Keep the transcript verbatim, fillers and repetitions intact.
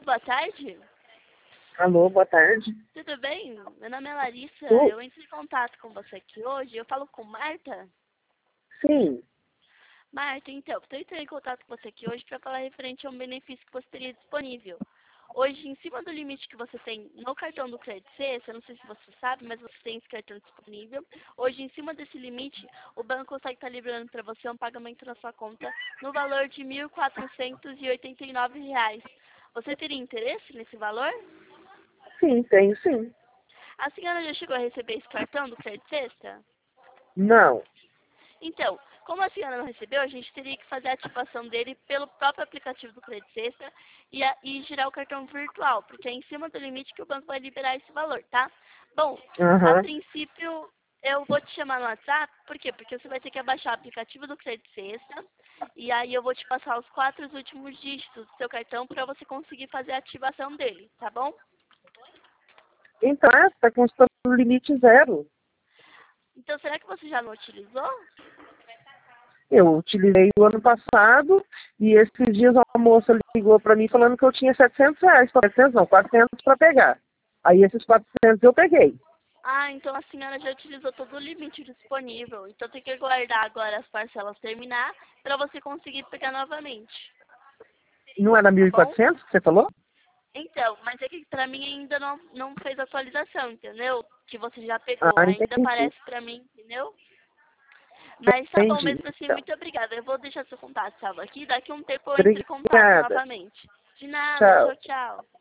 boa tarde. Alô, boa tarde. Tudo bem? Meu nome é Larissa. Oi. Eu entrei em contato com você aqui hoje. Eu falo com Marta. Sim. Marta, então, eu entrei em contato com você aqui hoje para falar referente a um benefício que você teria disponível. Hoje, em cima do limite que você tem no cartão do Credit Suisse, eu não sei se você sabe, mas você tem esse cartão disponível. Hoje, em cima desse limite, o banco consegue estar liberando para você um pagamento na sua conta no valor de mil quatrocentos e oitenta e nove reais. Você teria interesse nesse valor? Sim, tenho sim. A senhora já chegou a receber esse cartão do Credit Suisse? Não. Então, como a senhora não recebeu, a gente teria que fazer a ativação dele pelo próprio aplicativo do Credit Suisse e, a, e girar o cartão virtual, porque é em cima do limite que o banco vai liberar esse valor, tá? Bom, a Aham. princípio, eu vou te chamar no WhatsApp, por quê? Porque você vai ter que baixar o aplicativo do Credit Suisse e aí eu vou te passar os quatro últimos dígitos do seu cartão para você conseguir fazer a ativação dele, tá bom? Então, é, tá constando no limite zero. Então, será que você já não utilizou? Eu utilizei o ano passado e esses dias a moça ligou para mim falando que eu tinha setecentos reais. setecentos não, quatrocentos para pegar. Aí esses quatrocentos eu peguei. Ah, então a senhora já utilizou todo o limite disponível. Então tem que aguardar agora as parcelas terminar para você conseguir pegar novamente, Não era tá mil e bom? quatrocentos que você falou? Então, mas é que pra mim ainda não, não fez atualização, entendeu? Que você já pegou. Ah, Ainda entendi. aparece pra mim, entendeu? Mas tá bom, Entendi. mesmo assim, Então, muito obrigada. Eu vou deixar seu contato salvo aqui. Daqui a um tempo eu entro em contato obrigada. novamente. De nada, Tchau. tchau, tchau.